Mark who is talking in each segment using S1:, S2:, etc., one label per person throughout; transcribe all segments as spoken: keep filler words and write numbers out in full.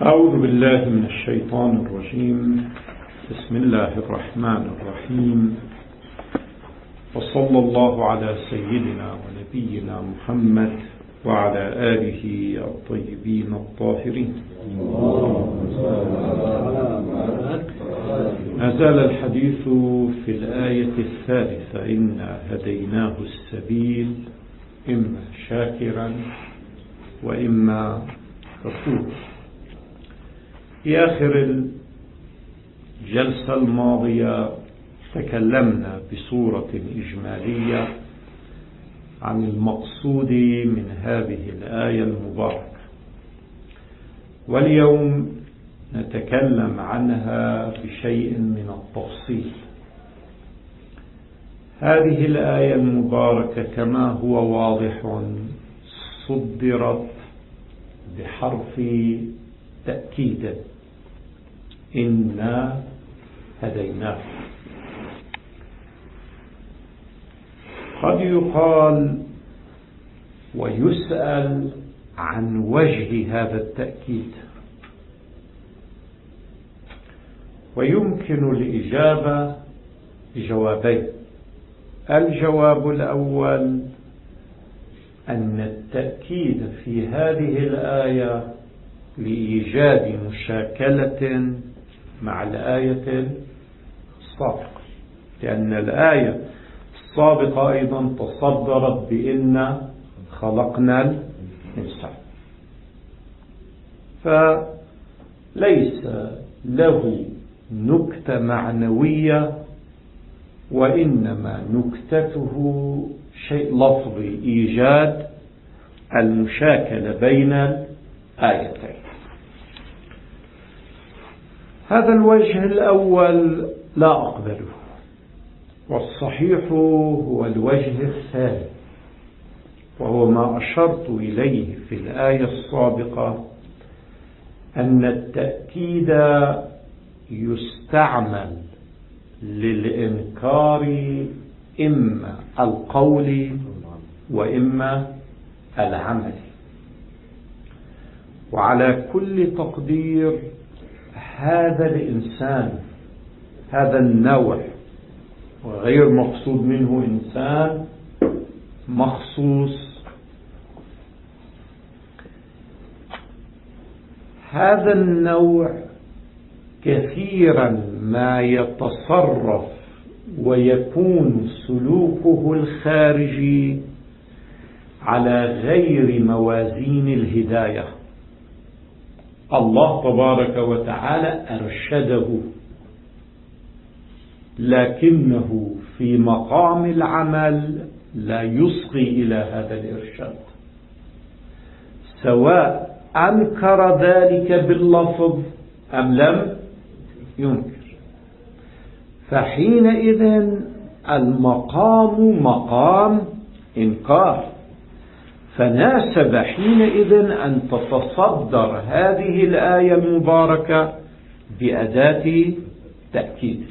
S1: أعوذ بالله من الشيطان الرجيم. بسم الله الرحمن الرحيم، وصلى الله على سيدنا ونبينا محمد وعلى آله الطيبين الطاهرين. ما زال الحديث في الآية الثالثة: إنا هديناه السبيل إما شاكرا وإما كفورا. في آخر الجلسة الماضية تكلمنا بصورة إجمالية عن المقصود من هذه الآية المباركة، واليوم نتكلم عنها بشيء من التفصيل. هذه الآية المباركة كما هو واضح صدرت بحرف تأكيد: إنا هديناه. قد يقال ويسأل عن وجه هذا التأكيد، ويمكن الإجابة بجوابين. الجواب الأول أن التأكيد في هذه الآية لإيجاد مشاكلة مع الآية السابقة، لأن الآية السابقة أيضا تصدرت بإن خلقنا الإنسان، فليس له نكتة معنوية، وإنما نكتته شيء لفظي: إيجاد المشاكلة بين الآيتين. هذا الوجه الأول لا أقبله، والصحيح هو الوجه الثاني، وهو ما أشرت إليه في الآية السابقة: أن التأكيد يستعمل للإنكار إما القولي وإما العملي. وعلى كل تقدير هذا الإنسان، هذا النوع، وغير مقصود منه إنسان مخصوص، هذا النوع كثيرا ما يتصرف ويكون سلوكه الخارجي على غير موازين الهداية. الله تبارك وتعالى أرشده، لكنه في مقام العمل لا يصغي إلى هذا الإرشاد، سواء أنكر ذلك باللفظ أم لم ينكر. فحينئذ المقام مقام إنكار، فناسب حينئذ أن تتصدر هذه الآية المباركة بأداة تأكيد.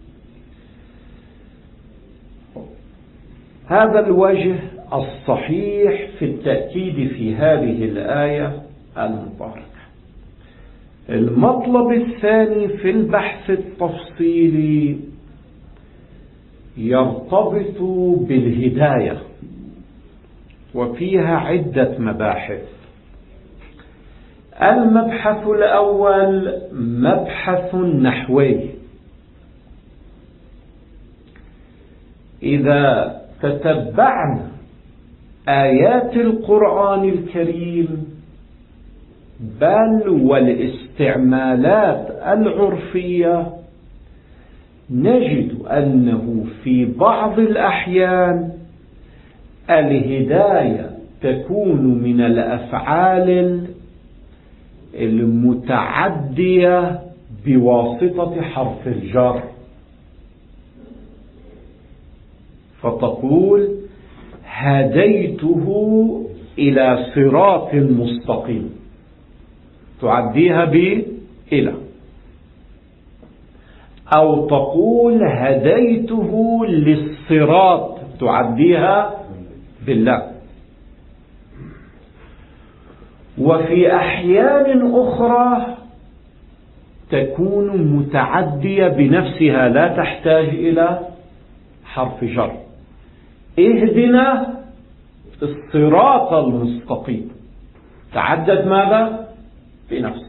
S1: هذا الوجه الصحيح في التأكيد في هذه الآية المباركة. المطلب الثاني في البحث التفصيلي يرتبط بالهداية، وفيها عدة مباحث. المبحث الأول مبحث نحوي. إذا تتبعنا آيات القرآن الكريم بل والاستعمالات العرفية، نجد أنه في بعض الأحيان الهداية تكون من الأفعال المتعدية بواسطة حرف الجر، فتقول: هديته إلى صراط مستقيم، تعديها بإلى. أو تقول: هديته وفي أحيان أخرى تكون متعدية بنفسها لا تحتاج إلى حرف جر. اهدنا الصراط المستقيم تعدت ماذا؟ بنفسها.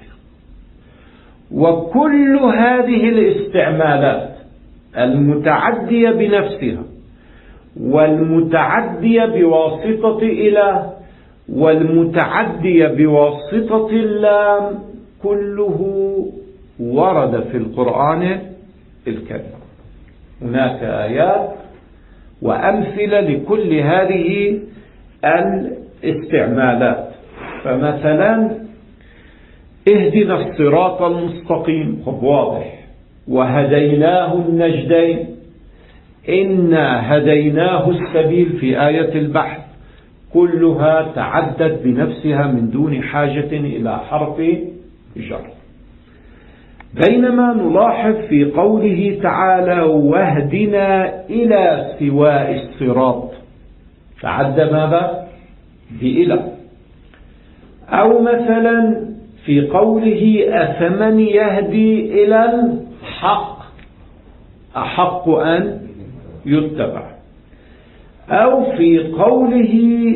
S1: وكل هذه الاستعمالات المتعدية بنفسها والمتعدية بواسطة إلى والمتعدية بواسطة اللام كله ورد في القرآن الكريم. هناك آيات وأمثلة لكل هذه الاستعمالات. فمثلا اهدنا الصراط المستقيم خب واضح، وهديناه النجدين، إنا هديناه السبيل في آية البحث، كلها تعدت بنفسها من دون حاجة إلى حرف جر. بينما نلاحظ في قوله تعالى واهدنا إلى سواء الصراط تعدى ماذا؟ بإلى. أو مثلا في قوله أفمن يهدي إلى الحق أحق أن يتبع. أو في قوله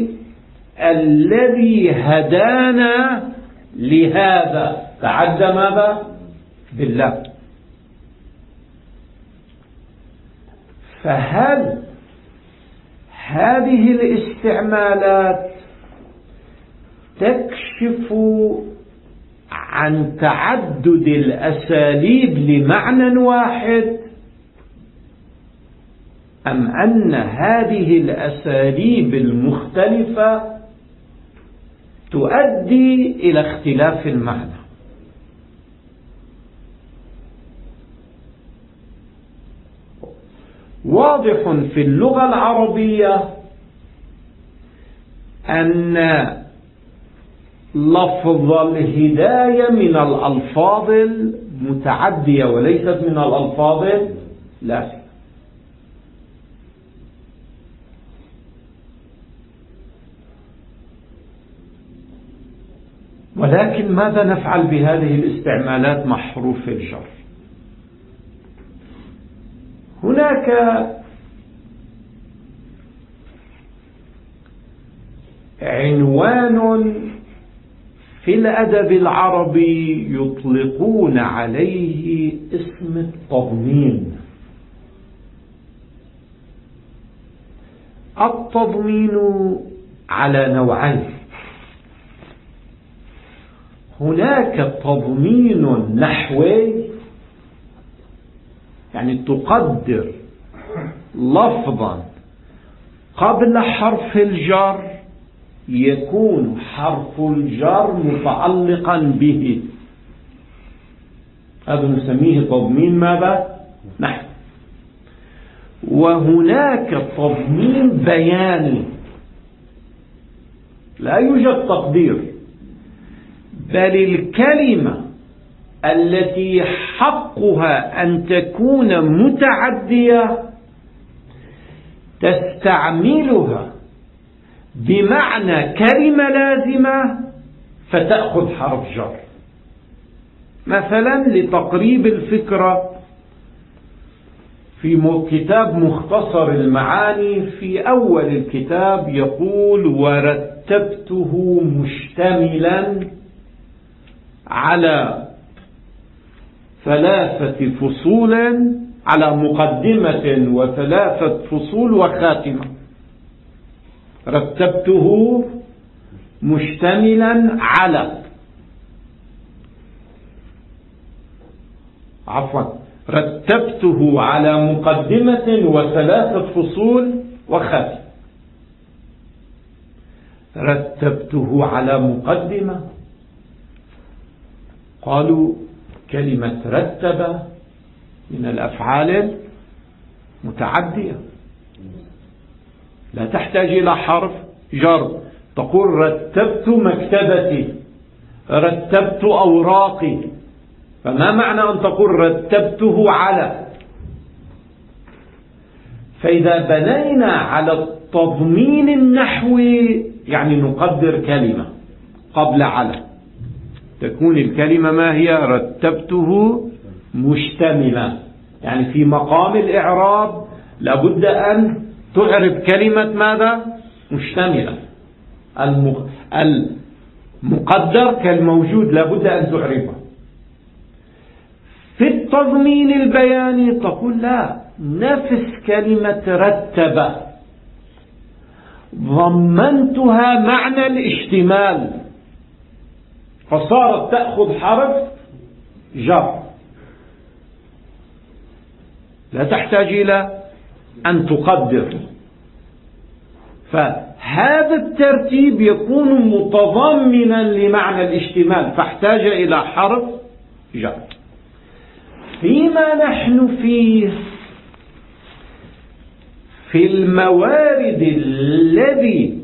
S1: الذي هدانا لهذا تعدى ماذا؟ بالله. فهل هذه الاستعمالات تكشف عن تعدد الأساليب لمعنى واحد، أم أن هذه الأساليب المختلفة تؤدي إلى اختلاف المعنى؟ واضح في اللغة العربية أن لفظ الهداية من الألفاظ المتعدية وليست من الألفاظ اللازمة. ولكن ماذا نفعل بهذه الاستعمالات مع حروف الجر؟ هناك عنوان في الأدب العربي يطلقون عليه اسم التضمين. التضمين على نوعين: هناك تضمين نحوي، يعني تقدر لفظا قبل حرف الجر يكون حرف الجر متعلقا به، هذا نسميه تضمين ماذا؟ نحو. وهناك تضمين بياني لا يوجد تقدير، بل الكلمة التي حقها أن تكون متعدية تستعملها بمعنى كلمة لازمة فتأخذ حرف جر. مثلا لتقريب الفكرة في كتاب مختصر المعاني في أول الكتاب يقول ورتبته مشتملا على ثلاثة فصول، على مقدمة وثلاثة فصول وخاتمة. رتبته مشتملا على عفوا رتبته على مقدمة وثلاثة فصول وخاتمة. رتبته على مقدمة، قالوا كلمة رتب من الأفعال متعدية لا تحتاج إلى حرف جر. تقول رتبت مكتبتي، رتبت أوراقي، فما معنى أن تقول رتبته على؟ فإذا بنينا على التضمين النحوي يعني نقدر كلمة قبل على، تكون الكلمة ما هي؟ رتبته مشتملا. يعني في مقام الإعراب لابد أن تعرب كلمة ماذا؟ مشتملة. المقدر كالموجود لابد أن تعربه. في التضمين البياني تقول لا، نفس كلمة رتب ضمنتها معنى الاشتمال، فصارت تأخذ حرف جر، لا تحتاج إلى أن تقدر. فهذا الترتيب يكون متضمنا لمعنى الاشتمال، فاحتاج إلى حرف جر. فيما نحن فيه في الموارد الذي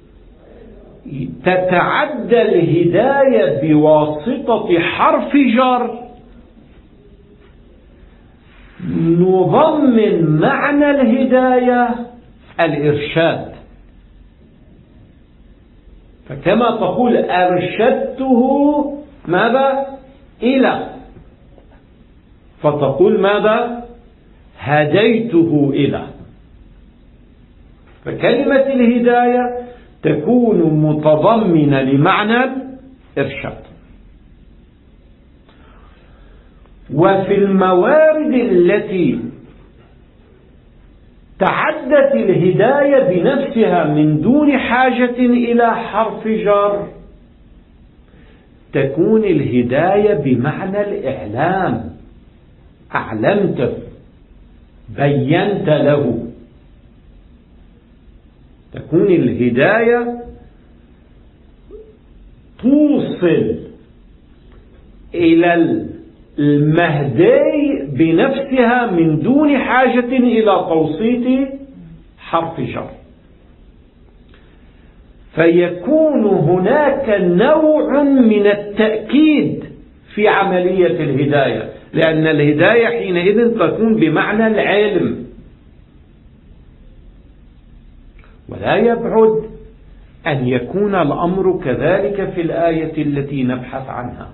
S1: تتعدى الهداية بواسطة حرف جر، نضمن معنى الهداية الإرشاد. فكما تقول أرشدته ماذا؟ إلى، فتقول ماذا؟ هديته إلى. فكلمة الهداية تكون متضمنة لمعنى الإرشاد. وفي الموارد التي تعدت الهداية بنفسها من دون حاجة إلى حرف جر، تكون الهداية بمعنى الإعلام، أعلمته، بينت له. تكون الهداية توصل إلى المهدي بنفسها من دون حاجة إلى توسيط حرف جر، فيكون هناك نوع من التأكيد في عملية الهداية، لأن الهداية حينئذ تكون بمعنى العلم. ولا يبعد أن يكون الأمر كذلك في الآية التي نبحث عنها،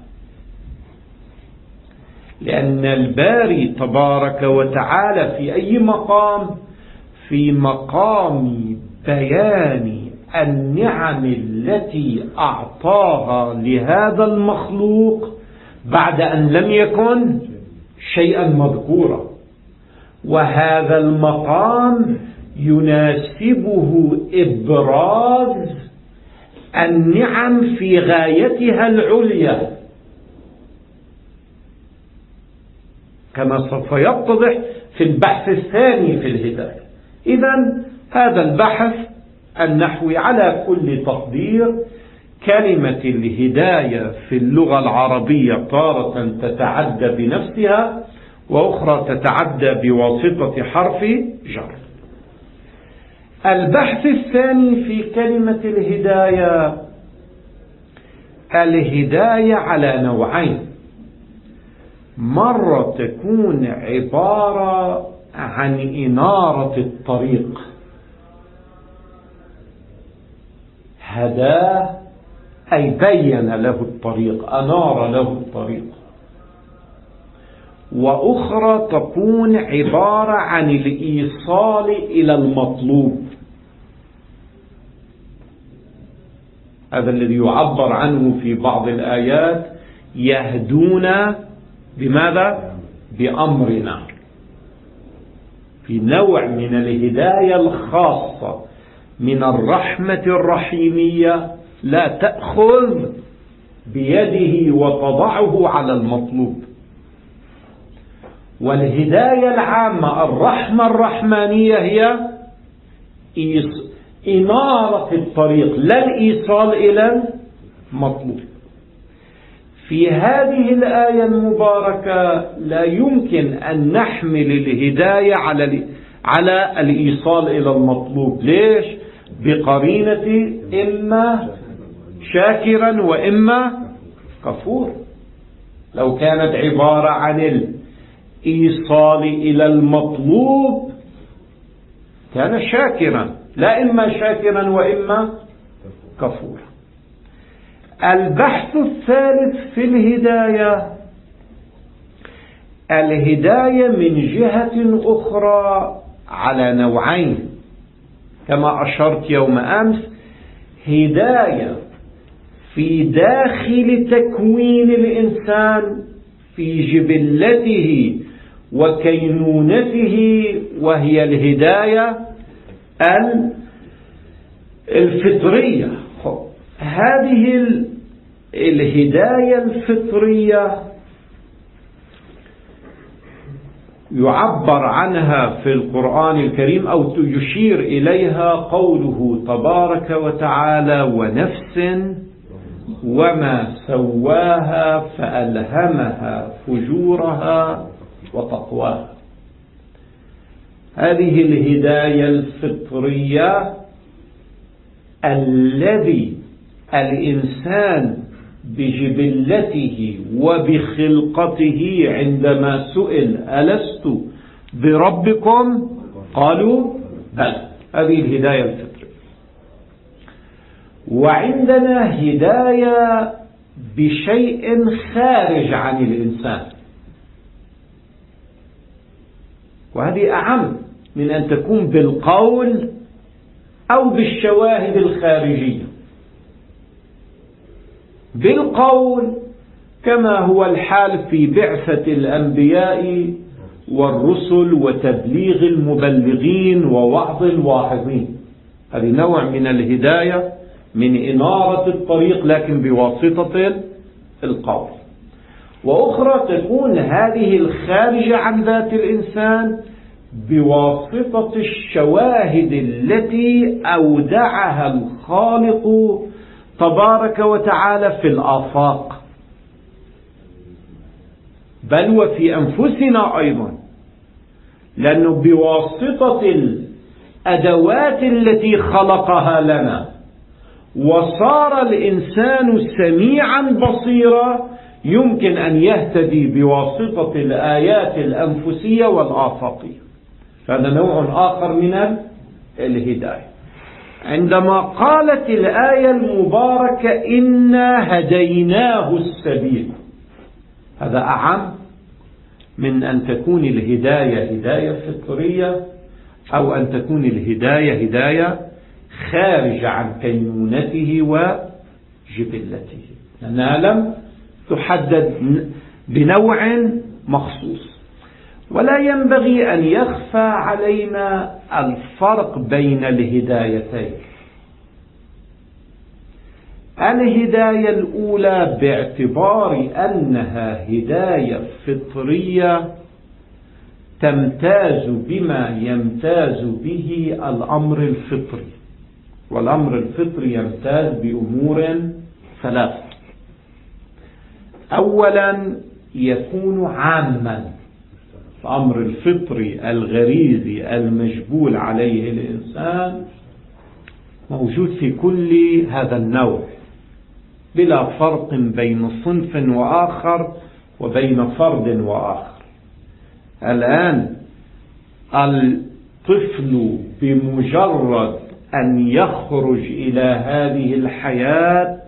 S1: لأن الباري تبارك وتعالى في أي مقام؟ في مقام بيان النعم التي أعطاها لهذا المخلوق بعد أن لم يكن شيئا مذكورا. وهذا المقام يناسبه إبراز النعم في غايتها العليا، كما سوف يتضح في البحث الثاني في الهداية. إذن هذا البحث النحوي على كل تقدير، كلمة الهداية في اللغة العربية تارة تتعدى بنفسها، وأخرى تتعدى بواسطة حرف جر. البحث الثاني في كلمة الهداية، الهداية على نوعين. مرة تكون عبارة عن إنارة الطريق، هداه أي بين له الطريق، أنار له الطريق. وأخرى تكون عبارة عن الإيصال إلى المطلوب، هذا الذي يعبر عنه في بعض الآيات يهدون بماذا؟ بأمرنا، في نوع من الهداية الخاصة من الرحمة الرحيمية، لا تأخذ بيده وتضعه على المطلوب. والهداية العامة الرحمة الرحمانية هي إنارة الطريق، لا الإيصال إلى المطلوب. في هذه الآية المباركة لا يمكن أن نحمل الهداية على على الإيصال إلى المطلوب. ليش؟ بقرينة إما شاكرا وإما كفور. لو كانت عبارة عن الإيصال إلى المطلوب كان شاكرا، لا إما شاكرا وإما كفورا. البحث الثالث في الهداية، الهداية من جهة أخرى على نوعين كما أشرت يوم أمس: هداية في داخل تكوين الإنسان في جبلته وكينونته، وهي الهداية الفطرية. هذه الهداية الفطرية يعبر عنها في القرآن الكريم أو يشير إليها قوله تبارك وتعالى: ونفس وما سواها فألهمها فجورها وتقواها. هذه الهداية الفطرية الذي الإنسان بجبلته وبخلقته عندما سئل ألست بربكم قالوا بل. هذه الهداية الفطرية. وعندنا هداية بشيء خارج عن الإنسان، وهذه أعم من أن تكون بالقول أو بالشواهد الخارجية. بالقول كما هو الحال في بعثة الأنبياء والرسل وتبليغ المبلغين ووعظ الواعظين، هذه نوع من الهداية من إنارة الطريق لكن بواسطة القول. وأخرى تكون هذه الخارجة عن ذات الإنسان بواسطة الشواهد التي أودعها الخالق تبارك وتعالى في الآفاق، بل وفي أنفسنا أيضا، لأنه بواسطة الأدوات التي خلقها لنا وصار الإنسان سميعا بصيرا يمكن أن يهتدي بواسطة الآيات الأنفسية والآفاقية. هذا نوع آخر من الهداية. عندما قالت الآية المباركة إنا هديناه السبيل، هذا أعم من أن تكون الهداية هداية فطرية أو أن تكون الهداية هداية خارجة عن كينونته وجبلته، لأنها لم تحدد بنوع مخصوص. ولا ينبغي أن يخفى علينا الفرق بين الهدايتين. الهداية الأولى باعتبار أنها هداية فطرية تمتاز بما يمتاز به الأمر الفطري، والأمر الفطري يمتاز بأمور ثلاثة. أولا يكون عاما، الأمر الفطري الغريزي المجبول عليه الإنسان موجود في كل هذا النوع بلا فرق بين صنف وآخر وبين فرد وآخر. الآن الطفل بمجرد أن يخرج إلى هذه الحياة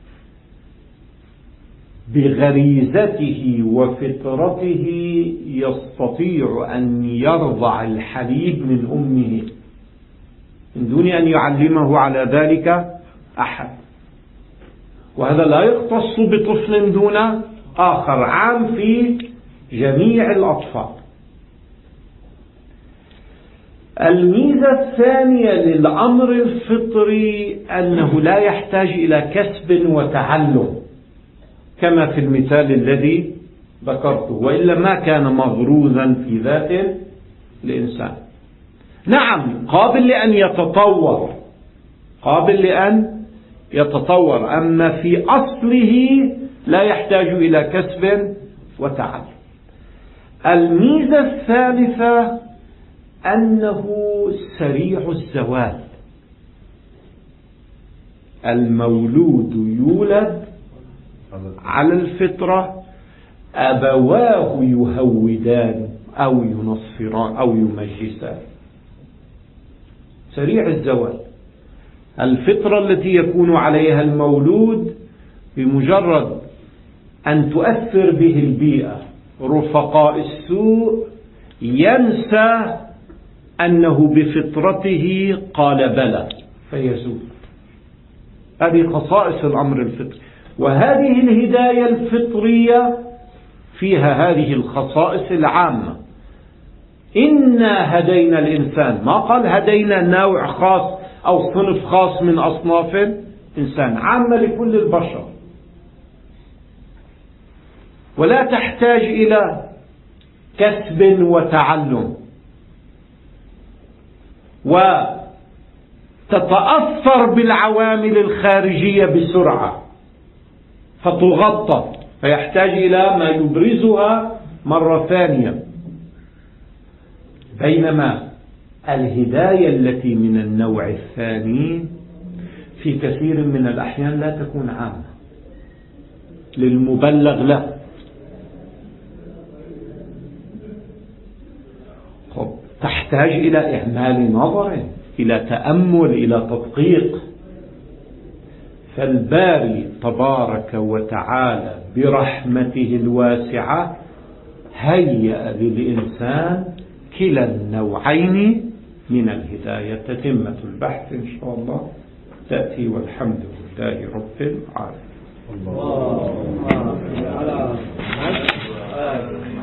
S1: بغريزته وفطرته يستطيع أن يرضع الحليب من أمه من دون أن يعلمه على ذلك أحد، وهذا لا يختص بطفل دون آخر، عام في جميع الأطفال. الميزة الثانية للأمر الفطري أنه لا يحتاج إلى كسب وتعلم كما في المثال الذي ذكرته، وإلا ما كان مغروزا في ذات الإنسان. نعم قابل لأن يتطور، قابل لأن يتطور، أما في أصله لا يحتاج إلى كسب وتعلم. الميزة الثالثة أنه سريع الزوال. المولود يولد على الفطرة، أبواه يهودان أو ينصران أو يمجسان. سريع الزوال. الفطرة التي يكون عليها المولود بمجرد أن تؤثر به البيئة رفقاء السوء ينسى أنه بفطرته قال بلى فيزول. هذه خصائص الأمر الفطري، وهذه الهداية الفطرية فيها هذه الخصائص العامة. إنا هدينا الإنسان، ما قال هدينا نوع خاص أو صنف خاص من أصناف الإنسان، عامة لكل البشر، ولا تحتاج إلى كسب وتعلم، وتتأثر بالعوامل الخارجية بسرعة فتغطى، فيحتاج إلى ما يبرزها مرة ثانية. بينما الهداية التي من النوع الثاني في كثير من الأحيان لا تكون عامة للمبلغ له. تحتاج إلى إعمال نظر، إلى تأمل، إلى تدقيق. فالباري تبارك وتعالى برحمته الواسعة هيأ للإنسان كلا النوعين من الهداية. تتمة البحث إن شاء الله تأتي، والحمد لله رب العالمين. الله